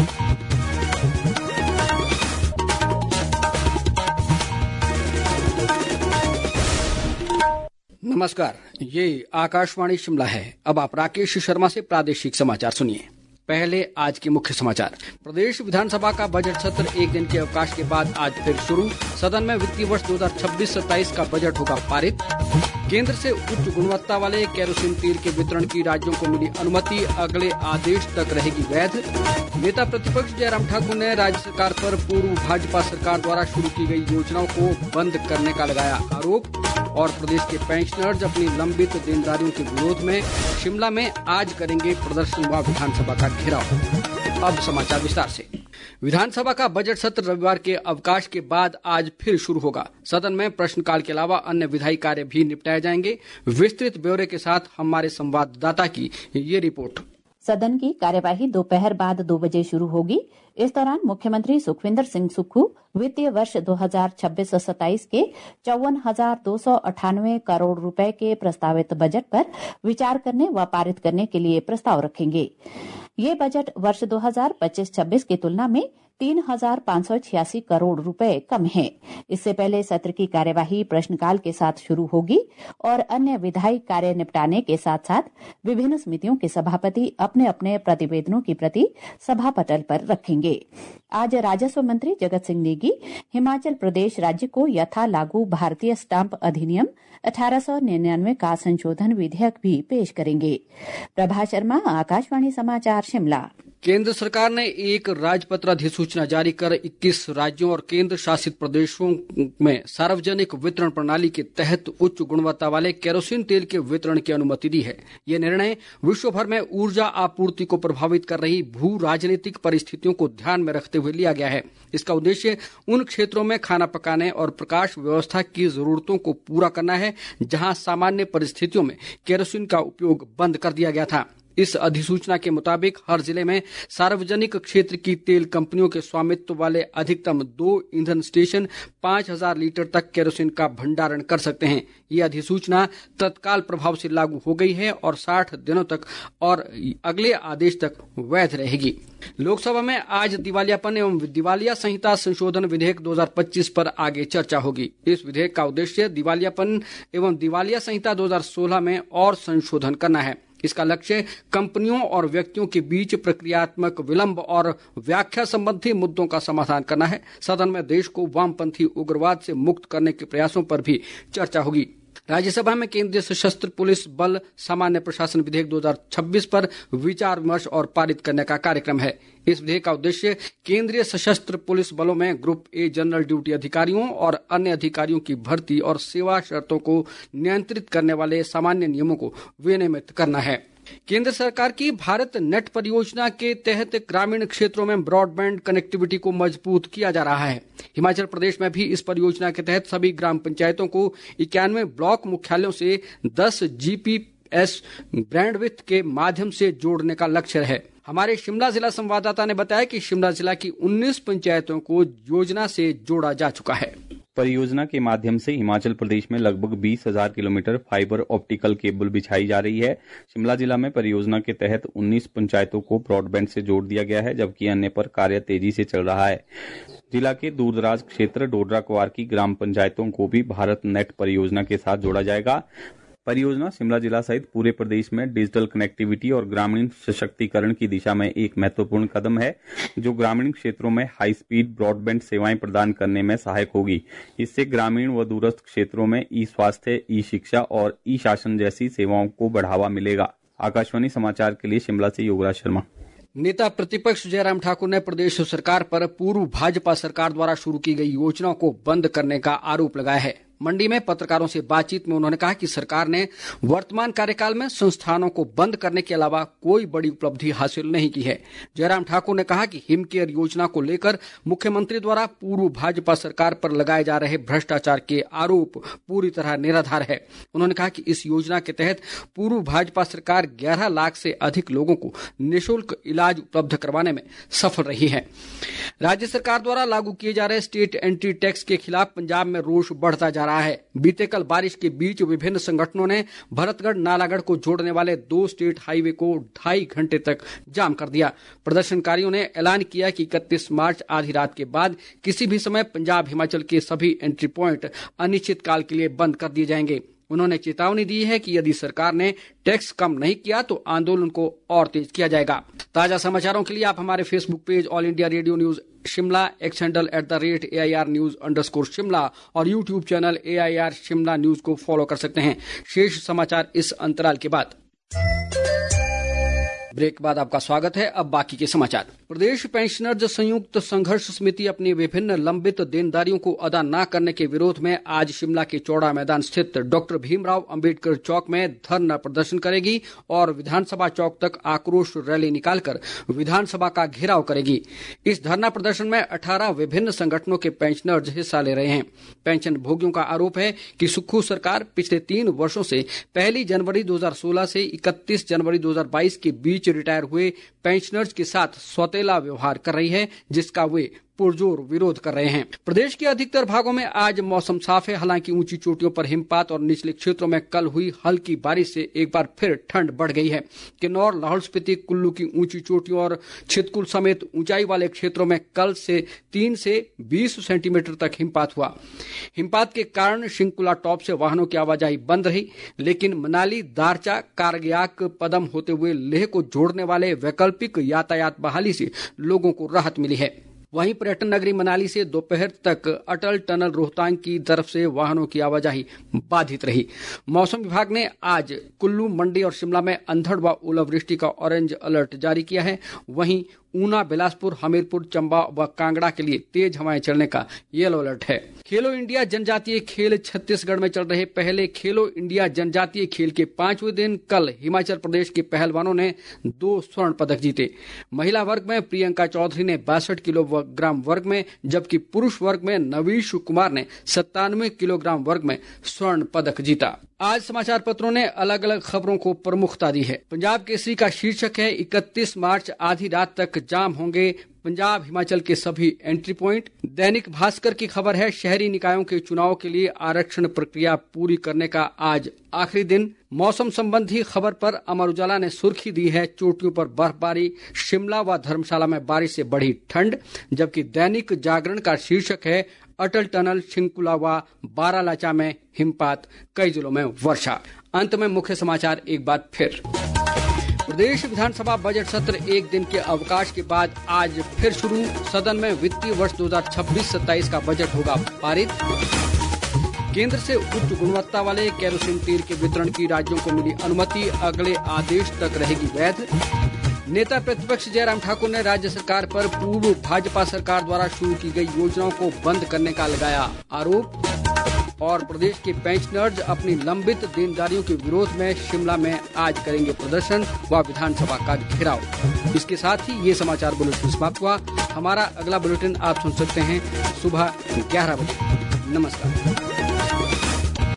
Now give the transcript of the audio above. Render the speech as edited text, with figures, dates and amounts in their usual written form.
नमस्कार, ये आकाशवाणी शिमला है। अब आप राकेश शर्मा से प्रादेशिक समाचार सुनिए। पहले आज के मुख्य समाचार। प्रदेश विधानसभा का बजट सत्र एक दिन के अवकाश के बाद आज फिर शुरू। सदन में वित्तीय वर्ष 2026-27 का बजट होगा पारित। केंद्र से उच्च गुणवत्ता वाले केरोसिन तेल के वितरण की राज्यों को मिली अनुमति, अगले आदेश तक रहेगी वैध। नेता प्रतिपक्ष जयराम ठाकुर ने राज्य सरकार पर पूर्व भाजपा सरकार द्वारा शुरू की गई योजनाओं को बंद करने का लगाया आरोप। और प्रदेश के पेंशनर्स अपनी लंबित देनदारियों के विरोध में शिमला में आज करेंगे प्रदर्शन व विधानसभा का घेराव। अब समाचार विस्तार से। विधानसभा का बजट सत्र रविवार के अवकाश के बाद आज फिर शुरू होगा। सदन में प्रश्नकाल के अलावा अन्य विधायी कार्य भी निपटाए जाएंगे। विस्तृत ब्यौरे के साथ हमारे संवाददाता की ये रिपोर्ट। सदन की कार्यवाही दोपहर बाद 2 बजे शुरू होगी। इस दौरान मुख्यमंत्री सुखविंदर सिंह सुक्खू वित्तीय वर्ष 2026-27 के 54,298 करोड़ रुपए के प्रस्तावित बजट पर विचार करने व पारित करने के लिए प्रस्ताव रखेंगे। ये बजट वर्ष 2025-26 की तुलना में 3,586 करोड़ रुपए कम है। इससे पहले सत्र की कार्यवाही प्रश्नकाल के साथ शुरू होगी और अन्य विधायी कार्य निपटाने के साथ साथ विभिन्न समितियों के सभापति अपने अपने प्रतिवेदनों की प्रति सभा पटल पर रखेंगे। आज राजस्व मंत्री जगत सिंह नेगी हिमाचल प्रदेश राज्य को यथा लागू भारतीय स्टाम्प अधिनियम 1899 का संशोधन विधेयक भी पेश करेंगे। प्रभा शर्मा, आकाशवाणी समाचार, शिमला। केंद्र सरकार ने एक राजपत्र अधिसूचना जारी कर 21 राज्यों और केंद्र शासित प्रदेशों में सार्वजनिक वितरण प्रणाली के तहत उच्च गुणवत्ता वाले केरोसिन तेल के वितरण की अनुमति दी है। ये निर्णय विश्व भर में ऊर्जा आपूर्ति को प्रभावित कर रही भू राजनीतिक परिस्थितियों को ध्यान में रखते हुए लिया गया है। इसका उद्देश्य उन क्षेत्रों में खाना पकाने और प्रकाश व्यवस्था की जरूरतों को पूरा करना है जहां सामान्य परिस्थितियों में केरोसिन का उपयोग बंद कर दिया गया था। इस अधिसूचना के मुताबिक हर जिले में सार्वजनिक क्षेत्र की तेल कंपनियों के स्वामित्व वाले अधिकतम 2 ईंधन स्टेशन 5,000 लीटर तक केरोसिन का भंडारण कर सकते हैं। ये अधिसूचना तत्काल प्रभाव से लागू हो गई है और 60 दिनों तक और अगले आदेश तक वैध रहेगी। लोकसभा में आज दिवालियापन एवं दिवालिया संहिता संशोधन विधेयक 2025 पर आगे चर्चा होगी। इस विधेयक का उद्देश्य दिवालियापन एवं दिवालिया संहिता 2016 में और संशोधन करना है। इसका लक्ष्य कंपनियों और व्यक्तियों के बीच प्रक्रियात्मक विलंब और व्याख्या संबंधी मुद्दों का समाधान करना है। सदन में देश को वामपंथी उग्रवाद से मुक्त करने के प्रयासों पर भी चर्चा होगी। राज्यसभा में केंद्रीय सशस्त्र पुलिस बल सामान्य प्रशासन विधेयक 2026 पर विचार विमर्श और पारित करने का कार्यक्रम है। इस विधेयक का उद्देश्य केंद्रीय सशस्त्र पुलिस बलों में ग्रुप ए जनरल ड्यूटी अधिकारियों और अन्य अधिकारियों की भर्ती और सेवा शर्तों को नियंत्रित करने वाले सामान्य नियमों को विनियमित करना है। केंद्र सरकार की भारत नेट परियोजना के तहत ग्रामीण क्षेत्रों में ब्रॉडबैंड कनेक्टिविटी को मजबूत किया जा रहा है। हिमाचल प्रदेश में भी इस परियोजना के तहत सभी ग्राम पंचायतों को 91 ब्लॉक मुख्यालयों से 10 जीपीएस बैंडविड्थ के माध्यम से जोड़ने का लक्ष्य है। हमारे शिमला जिला संवाददाता ने बताया कि शिमला जिला की 19 पंचायतों को योजना से जोड़ा जा चुका है। परियोजना के माध्यम से हिमाचल प्रदेश में लगभग 20,000 किलोमीटर फाइबर ऑप्टिकल केबल बिछाई जा रही है। शिमला जिला में परियोजना के तहत 19 पंचायतों को ब्रॉडबैंड से जोड़ दिया गया है, जबकि अन्य पर कार्य तेजी से चल रहा है। जिला के दूरदराज क्षेत्र डोडरा क्वार की ग्राम पंचायतों को भी भारत नेट परियोजना के साथ जोड़ा जाएगा। परियोजना शिमला जिला सहित पूरे प्रदेश में डिजिटल कनेक्टिविटी और ग्रामीण सशक्तिकरण की दिशा में एक महत्वपूर्ण कदम है, जो ग्रामीण क्षेत्रों में हाई स्पीड ब्रॉडबैंड सेवाएं प्रदान करने में सहायक होगी। इससे ग्रामीण व दूरस्थ क्षेत्रों में ई स्वास्थ्य, ई शिक्षा और ई शासन जैसी सेवाओं को बढ़ावा मिलेगा। आकाशवाणी समाचार के लिए शिमला से योगराज शर्मा। नेता प्रतिपक्ष जयराम ठाकुर ने प्रदेश सरकार पर पूर्व भाजपा सरकार द्वारा शुरू की गई योजनाओं को बंद करने का आरोप लगाया है। मंडी में पत्रकारों से बातचीत में उन्होंने कहा कि सरकार ने वर्तमान कार्यकाल में संस्थानों को बंद करने के अलावा कोई बड़ी उपलब्धि हासिल नहीं की है। जयराम ठाकुर ने कहा कि हिमकेयर योजना को लेकर मुख्यमंत्री द्वारा पूर्व भाजपा सरकार पर लगाए जा रहे भ्रष्टाचार के आरोप पूरी तरह निराधार है। उन्होंने कहा कि इस योजना के तहत पूर्व भाजपा सरकार 11 लाख से अधिक लोगों को निःशुल्क इलाज उपलब्ध करवाने में सफल रही है। राज्य सरकार द्वारा लागू किए जा रहे स्टेट एंट्री टैक्स के खिलाफ पंजाब में रोष बढ़ता जा रहा रहा है। बीते कल बारिश के बीच विभिन्न संगठनों ने भरतगढ़ नालागढ़ को जोड़ने वाले 2 स्टेट हाईवे को 2.5 घंटे तक जाम कर दिया। प्रदर्शनकारियों ने ऐलान किया कि 31 मार्च आधी रात के बाद किसी भी समय पंजाब हिमाचल के सभी एंट्री पॉइंट अनिश्चितकाल के लिए बंद कर दिए जाएंगे। उन्होंने चेतावनी दी है कि यदि सरकार ने टैक्स कम नहीं किया तो आंदोलन को और तेज किया जाएगा। ताजा समाचारों के लिए आप हमारे Facebook page All India Radio news Shimla, X handle @AIR News_शिमला और YouTube channel AIR Shimla news को फॉलो कर सकते हैं। शेष समाचार इस अंतराल के बाद। ब्रेक बाद आपका स्वागत है। अब बाकी के समाचार। प्रदेश पेंशनर्स संयुक्त संघर्ष समिति अपनी विभिन्न लंबित देनदारियों को अदा न करने के विरोध में आज शिमला के चौड़ा मैदान स्थित डॉक्टर भीमराव अंबेडकर चौक में धरना प्रदर्शन करेगी और विधानसभा चौक तक आक्रोश रैली निकालकर विधानसभा का घेराव करेगी। इस धरना प्रदर्शन में 18 विभिन्न संगठनों के पेंशनर्स हिस्सा ले रहे हैं। पेंशन भोगियों का आरोप है कि सुक्खू सरकार पिछले 3 वर्षों से 1 जनवरी 2016 से 31 जनवरी 2022 के बीच रिटायर हुए पेंशनर्स के साथ सौतेला व्यवहार कर रही है, जिसका वे पुरजोर विरोध कर रहे हैं। प्रदेश के अधिकतर भागों में आज मौसम साफ है। हालांकि ऊंची चोटियों पर हिमपात और निचले क्षेत्रों में कल हुई हल्की बारिश से एक बार फिर ठंड बढ़ गई है। किन्नौर, लाहौल स्पीति, कुल्लू की ऊंची चोटियों और छितकुल समेत ऊंचाई वाले क्षेत्रों में कल से 3 से 20 सेंटीमीटर तक हिमपात हुआ। हिमपात के कारण शिंकुला टॉप से वाहनों की आवाजाही बंद रही, लेकिन मनाली, दारचा, कारगियाक, पदम होते हुए लेह को जोड़ने वाले वैकल्पिक यातायात बहाली से लोगों को राहत मिली है। वहीं पर्यटन नगरी मनाली से दोपहर तक अटल टनल रोहतांग की तरफ से वाहनों की आवाजाही बाधित रही। मौसम विभाग ने आज कुल्लू, मंडी और शिमला में अंधड़ व ओलावृष्टि का ऑरेंज अलर्ट जारी किया है। वहीं ऊना, बिलासपुर, हमीरपुर, चंबा व कांगड़ा के लिए तेज हवाएं चलने का येलो अलर्ट है। खेलो इंडिया जनजातीय खेल छत्तीसगढ़ में चल रहे पहले खेलो इंडिया जनजातीय खेल के 5वें दिन कल हिमाचल प्रदेश के पहलवानों ने 2 स्वर्ण पदक जीते। महिला वर्ग में प्रियंका चौधरी ने 62 किलोग्राम वर्ग में, जबकि पुरुष वर्ग में नवीश कुमार ने 97 किलोग्राम वर्ग में स्वर्ण पदक जीता। आज समाचार पत्रों ने अलग अलग खबरों को प्रमुखता दी है। पंजाब केसरी का शीर्षक है 31 मार्च आधी रात तक जाम होंगे पंजाब हिमाचल के सभी एंट्री पॉइंट। दैनिक भास्कर की खबर है शहरी निकायों के चुनाव के लिए आरक्षण प्रक्रिया पूरी करने का आज आखिरी दिन। मौसम संबंधी खबर पर अमर उजाला ने सुर्खी दी है चोटियों पर बर्फबारी, शिमला व धर्मशाला में बारिश से बढ़ी ठंड। जबकि दैनिक जागरण का शीर्षक है अटल टनल, शिंकुला व बारालाचा में हिमपात, कई जिलों में वर्षा। अंत में मुख्य समाचार एक बार फिर। प्रदेश विधानसभा बजट सत्र एक दिन के अवकाश के बाद आज फिर शुरू। सदन में वित्तीय वर्ष 2026-27 का बजट होगा पारित। केंद्र से उच्च गुणवत्ता वाले केरोसिन तेल के वितरण की राज्यों को मिली अनुमति, अगले आदेश तक रहेगी वैध। नेता प्रतिपक्ष जयराम ठाकुर ने राज्य सरकार पर पूर्व भाजपा सरकार द्वारा शुरू की गई योजनाओं को बंद करने का लगाया आरोप। और प्रदेश के पेंशनर्स अपनी लंबित देनदारियों के विरोध में शिमला में आज करेंगे प्रदर्शन व विधानसभा का घेराव। इसके साथ ही ये समाचार बुलेटिन समाप्त हुआ। हमारा अगला बुलेटिन आप सुन सकते हैं सुबह 11 बजे। नमस्कार।